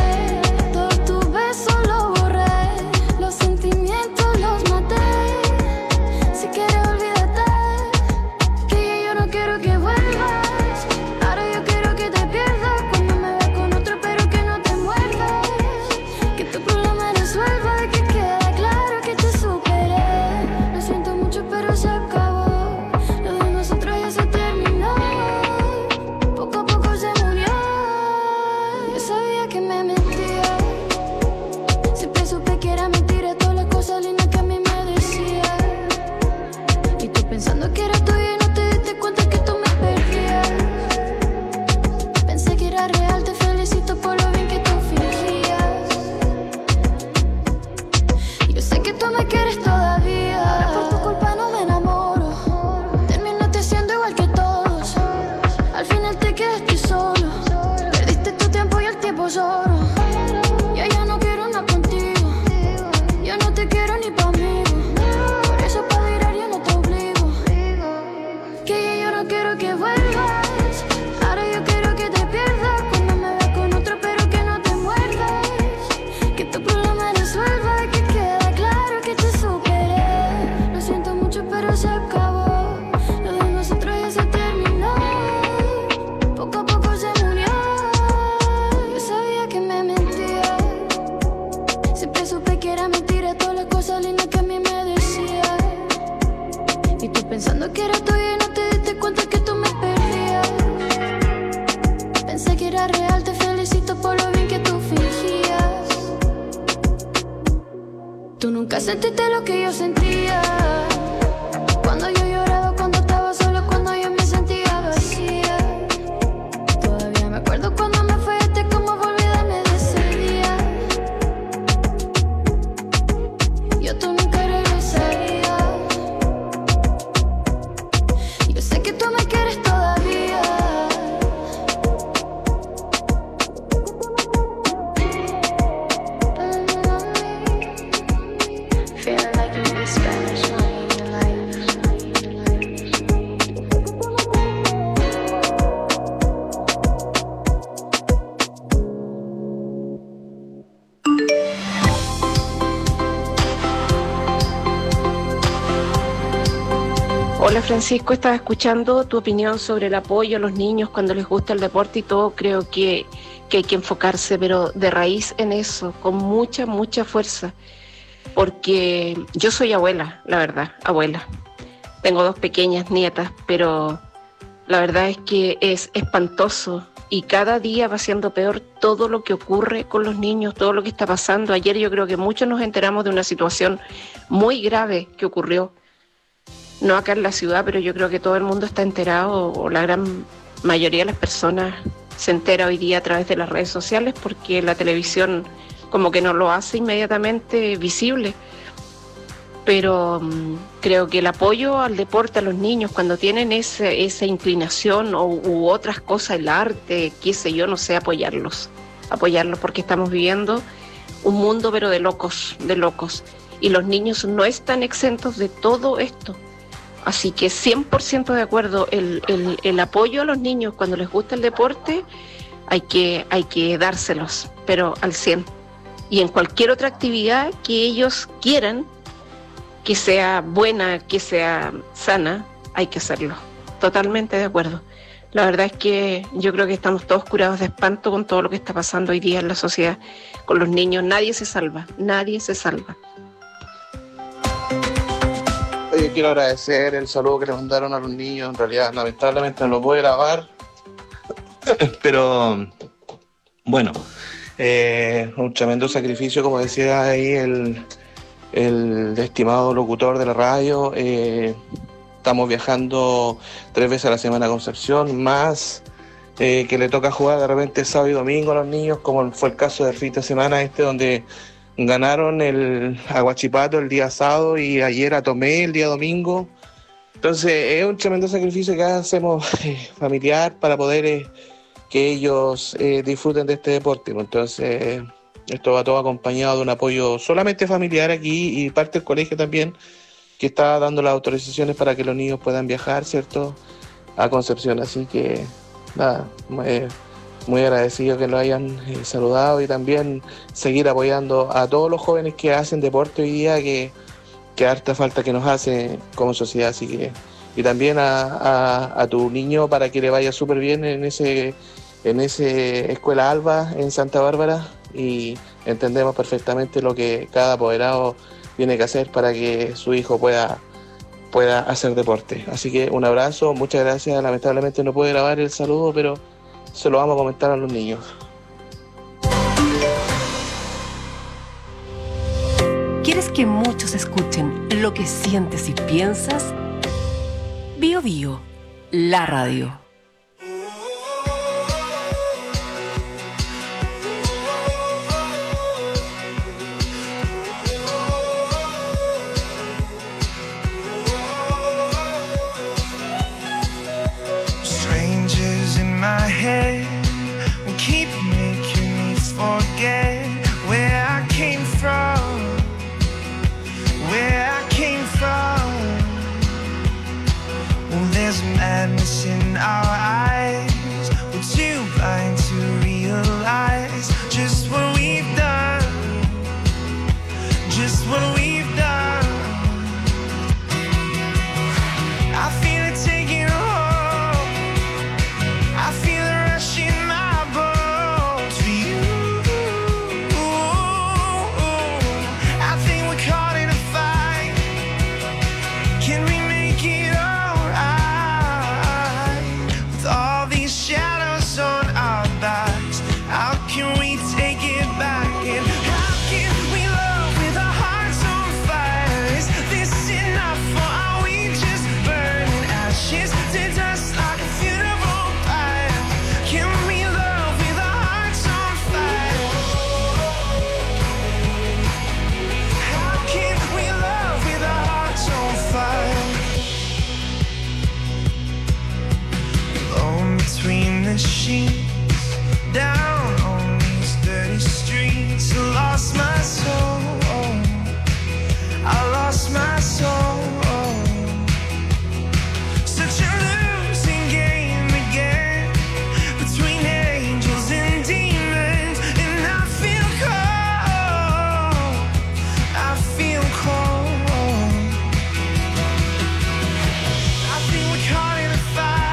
Solo borré los sentimientos, los maté. Si quieres olvídate, que ya yo no quiero que vuelvas. Ahora yo quiero que te pierdas cuando me veas con otro, pero que no te muerdas. Que tu problema resuelva, que queda claro que te superé. Lo siento mucho pero se acabó. Lo de nosotros ya se terminó. Poco a poco se murió. Yo sabía que me mentía. Siempre supe que era mentira todas las cosas lindas que a mí me decía. Y tú pensando que era tuya y no te diste cuenta que tú me perdías. Pensé que era real, te felicito por lo bien que tú fingías. Yo sé que tú me quieres todavía. Ahora por tu culpa no me enamoro. Terminaste siendo igual que todos. Al final te quedaste solo. Perdiste tu tiempo y el tiempo lloro. Yo ya no quiero nada contigo. Yo no te quiero ni pa' mí. Por eso pa' virar yo no te obligo. Que ya yo no quiero que vuelvas. Ahora yo quiero que te pierdas cuando me veas con otro, pero que no te muerdas. Que tu problema resuelva, que queda claro que te superé. Lo siento mucho pero se acabó. Lo de nosotros ya se terminó. Poco a poco se murió. Yo sabía que me mentía. Siempre supe que era mentira todas las cosas lindas que a mí me decía. Y tú pensando que era tuya y no te diste cuenta que tú me perdías. Pensé que era real, te felicito por lo bien que tú fingías. Tú nunca sentiste lo que yo sentía. Cuando yo lloraba, cuando estaba solo, cuando yo me sentía vacía. Todavía me acuerdo cuando me fallaste, cómo volví a darme de ese día. Yo tú nunca regresaría. Yo sé que tú me quieres todavía. Feeling like you need Spanish money in your life. Hola Francisco, estaba escuchando tu opinión sobre el apoyo a los niños cuando les gusta el deporte y todo. Creo que, que hay que enfocarse, pero de raíz en eso, con mucha, mucha fuerza. Porque yo soy abuela, la verdad, abuela. Tengo dos pequeñas nietas, pero la verdad es que es espantoso y cada día va siendo peor todo lo que ocurre con los niños, todo lo que está pasando. Ayer yo creo que muchos nos enteramos de una situación muy grave que ocurrió. No acá en la ciudad, pero yo creo que todo el mundo está enterado, o la gran mayoría de las personas se entera hoy día a través de las redes sociales, porque la televisión como que no lo hace inmediatamente visible. Pero um, creo que el apoyo al deporte a los niños cuando tienen ese, esa inclinación o, u otras cosas, el arte, qué sé yo, no sé, apoyarlos, apoyarlos porque estamos viviendo un mundo pero de locos, de locos. Y los niños no están exentos de todo esto. Así que cien por ciento de acuerdo, el, el, el apoyo a los niños cuando les gusta el deporte hay que, hay que dárselos, pero al cien. Y en cualquier otra actividad que ellos quieran, que sea buena, que sea sana, hay que hacerlo. Totalmente de acuerdo. La verdad es que yo creo que estamos todos curados de espanto con todo lo que está pasando hoy día en la sociedad. Con los niños nadie se salva, nadie se salva. Oye, quiero agradecer el saludo que le mandaron a los niños. En realidad, lamentablemente no lo puedo grabar. Pero, bueno, eh, un tremendo sacrificio, como decía ahí el... el estimado locutor de la radio. Eh, estamos viajando tres veces a la semana a Concepción, más eh, que le toca jugar de repente sábado y domingo a los niños, como fue el caso del fin de semana este, donde ganaron el Aguachipato el día sábado y ayer a Tomé el día domingo. Entonces es un tremendo sacrificio que hacemos eh, familiar para poder eh, que ellos eh, disfruten de este deporte. Entonces esto va todo acompañado de un apoyo solamente familiar aquí y parte del colegio también, que está dando las autorizaciones para que los niños puedan viajar, ¿cierto?, a Concepción. Así que, nada, eh, muy agradecido que lo hayan eh, saludado y también seguir apoyando a todos los jóvenes que hacen deporte hoy día, que, que harta falta que nos hace como sociedad. Así que, y también a, a, a tu niño para que le vaya súper bien en ese, en ese Escuela Alba en Santa Bárbara. Y entendemos perfectamente lo que cada apoderado tiene que hacer para que su hijo pueda, pueda hacer deporte. Así que un abrazo, muchas gracias. Lamentablemente no pude grabar el saludo, pero se lo vamos a comentar a los niños. ¿Quieres que muchos escuchen lo que sientes y piensas? Bio Bio, la radio. My head will keep making me forget where I came from, where I came from. Well, there's madness in our eyes. We're too blind to realize just what we've done, just what we've done. I feel it taking hold. Sheets down on these dirty streets. I lost my soul. I lost my soul. Such a losing game again between angels and demons, and I feel cold. I feel cold. I think we're caught in a fire.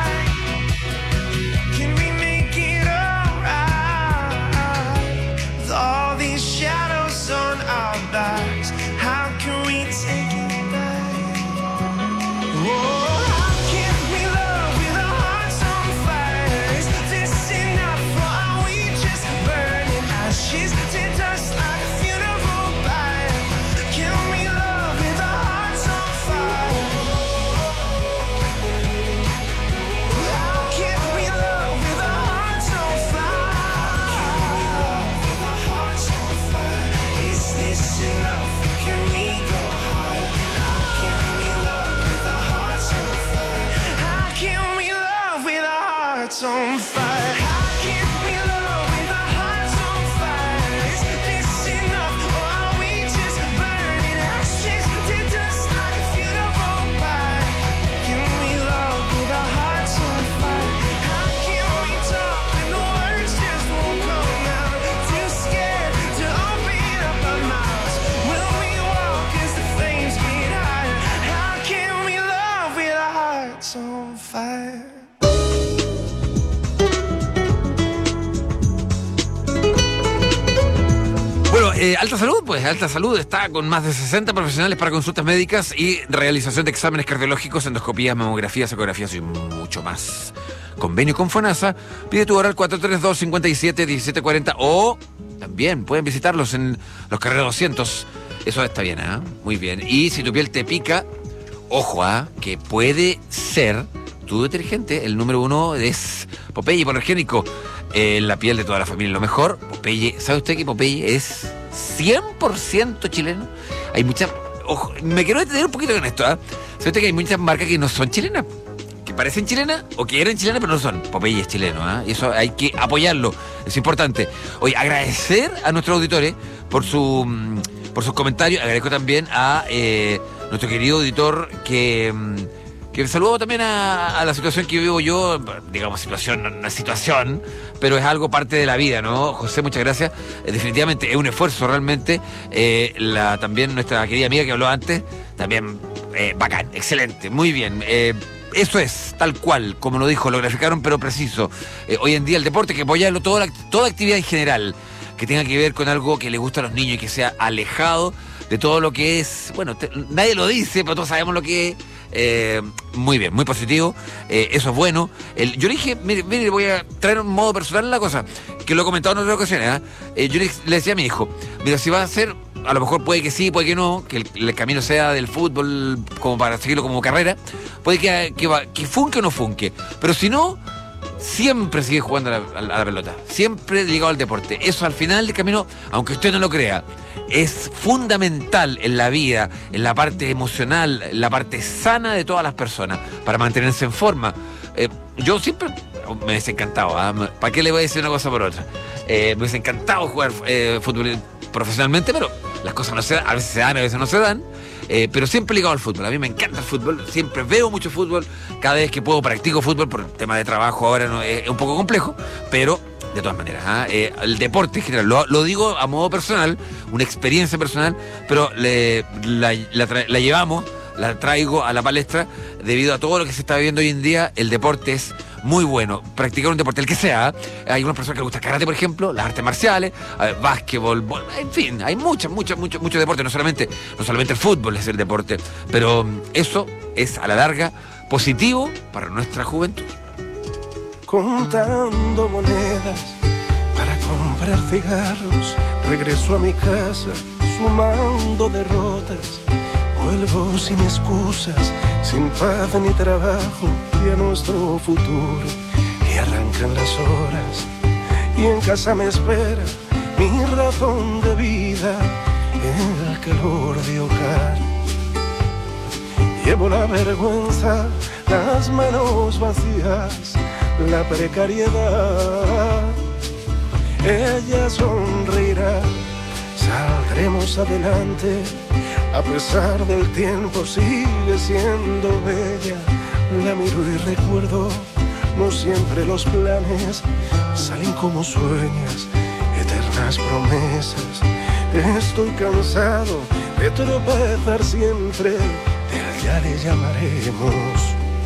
eh, Alta Salud, pues Alta Salud está con más de sesenta profesionales para consultas médicas y realización de exámenes cardiológicos, endoscopías, mamografías, ecografías y mucho más. Convenio con FONASA. Pide tu hora al cuatro tres dos, cinco siete, uno siete cuatro cero o también pueden visitarlos en los Carreras doscientos. Eso está bien, ¿eh? Muy bien. Y si tu piel te pica, ojo, ¿eh? Que puede ser tu detergente. El número uno es Popeye hipoalergénico. Eh, la piel de toda la familia, lo mejor. Popeye, ¿sabe usted que Popeye es cien por ciento chileno? Hay muchas... Ojo, me quiero detener un poquito con esto, ¿eh? ¿Sabe usted que hay muchas marcas que no son chilenas? Que parecen chilenas o que eran chilenas pero no son. Popeye es chileno, ¿eh? Y eso hay que apoyarlo, es importante. Oye, agradecer a nuestros auditores por su por sus comentarios. Agradezco también a eh, nuestro querido auditor que... Que saludo también a, a la situación que vivo yo, digamos situación, no, no es situación, pero es algo parte de la vida, ¿no? José, muchas gracias. Eh, definitivamente es un esfuerzo realmente. Eh, la, también nuestra querida amiga que habló antes, también eh, bacán, excelente, muy bien. Eh, eso es, tal cual, como lo dijo, lo graficaron, pero preciso. Eh, hoy en día el deporte hay que apoyarlo, toda, la, toda actividad en general que tenga que ver con algo que le gusta a los niños y que sea alejado de todo lo que es, bueno, te, nadie lo dice, pero todos sabemos lo que es. Eh, muy bien, muy positivo, eh, eso es bueno. El, yo le dije, mire, mire, voy a traer un modo personal la cosa, que lo he comentado en otras ocasiones, ¿eh? Eh, yo le, le decía a mi hijo, mira, si va a hacer, a lo mejor puede que sí, puede que no, que el, el camino sea del fútbol como para seguirlo como carrera, puede que, que, va, que funque o no funque, pero si no, siempre sigue jugando a la, a la pelota, siempre ligado al deporte. Eso al final del camino, aunque usted no lo crea, es fundamental en la vida, en la parte emocional, en la parte sana de todas las personas, para mantenerse en forma. Eh, yo siempre me hubiese encantado, ¿eh? ¿Para qué le voy a decir una cosa por otra? Eh, me hubiese encantado jugar eh, fútbol profesionalmente, pero las cosas no se dan, a veces se dan, a veces no se dan. Eh, pero siempre ligado al fútbol. A mí me encanta el fútbol, siempre veo mucho fútbol, cada vez que puedo practico fútbol, por el tema de trabajo ahora no, es, es un poco complejo, pero de todas maneras, ¿eh? Eh, el deporte en general, lo, lo digo a modo personal, una experiencia personal, pero le, la, la, tra- la llevamos, la traigo a la palestra debido a todo lo que se está viviendo hoy en día. El deporte es muy bueno, practicar un deporte, el que sea. Hay unas personas que les gusta karate, por ejemplo, las artes marciales, ver, básquetbol, bol, en fin, hay muchos, muchos, muchos, muchos deportes, no solamente, no solamente el fútbol es el deporte, pero eso es a la larga positivo para nuestra juventud. Contando monedas para comprar cigarros, regreso a mi casa sumando derrotas. Vuelvo sin excusas, sin paz ni trabajo, y a nuestro futuro que arrancan las horas. Y en casa me espera mi razón de vida, el calor de hogar. Llevo la vergüenza, las manos vacías, la precariedad. Ella sonreirá, saldremos adelante. A pesar del tiempo sigue siendo bella. La miro y recuerdo, no siempre los planes salen como sueñas, eternas promesas. Estoy cansado de tropezar siempre, del ya le llamaremos.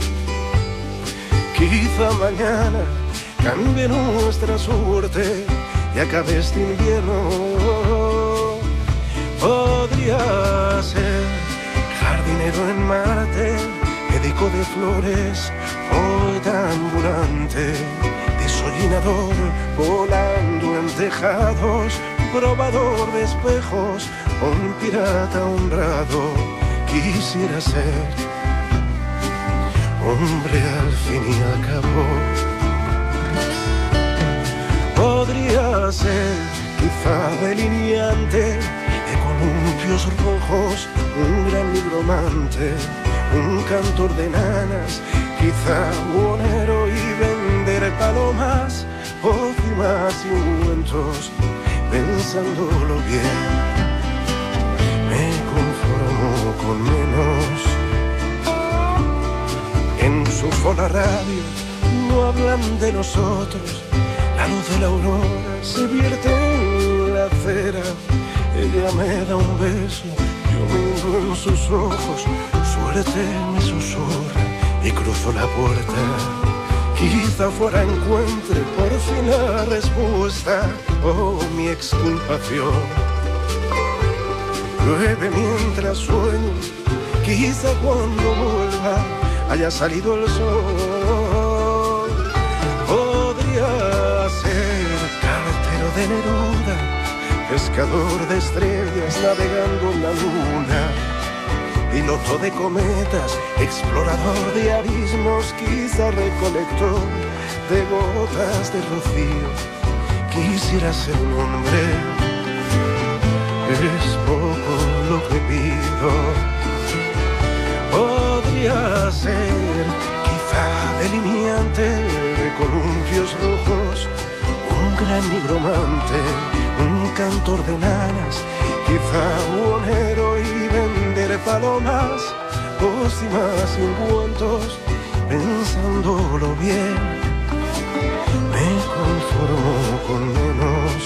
Quizá mañana cambie nuestra suerte y acabe este invierno. Podría ser jardinero en Marte, médico de flores, poeta ambulante, desollinador, volando en tejados, probador de espejos, un pirata honrado. Quisiera ser hombre al fin y al cabo. Podría ser quizá delineante, columpios rojos, un gran nigromante, un cantor de nanas, quizá buonero y vender palomas, pócimas y ungüentos, pensándolo bien, me conformo con menos. En su Fola Radio no hablan de nosotros, la luz de la aurora se vierte en la acera. Ella me da un beso, yo miro en sus ojos, suerte me susurra y cruzo la puerta. Quizá fuera encuentre por fin la respuesta o mi exculpación. llueve mientras sueño, quizá cuando vuelva haya salido el sol. Podría ser cartero de Neruda, pescador de estrellas navegando en la luna, piloto de cometas, explorador de abismos, quizá recolector de gotas de rocío. Quisiera ser un hombre, es poco lo que pido. Podría ser quizá delineante de columpios rojos, un gran nigromante, un cantor de nanas, quizá buhonero y vender palomas, pócimas y ungüentos, pensándolo bien, me conformo con menos.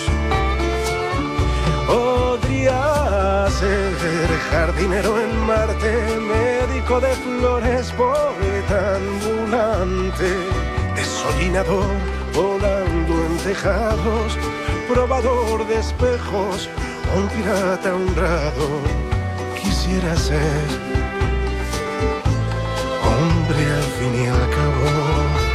Podría ser jardinero en Marte, médico de flores, poeta ambulante, desollinador volando en tejados, probador de espejos, un pirata honrado. Quisiera ser hombre al fin y al cabo.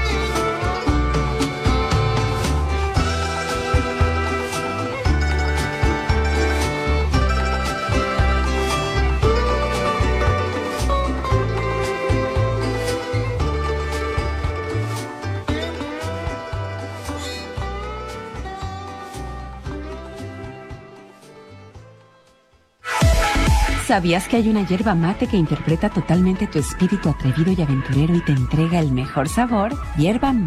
¿Sabías que hay una yerba mate que interpreta totalmente tu espíritu atrevido y aventurero y te entrega el mejor sabor? Yerba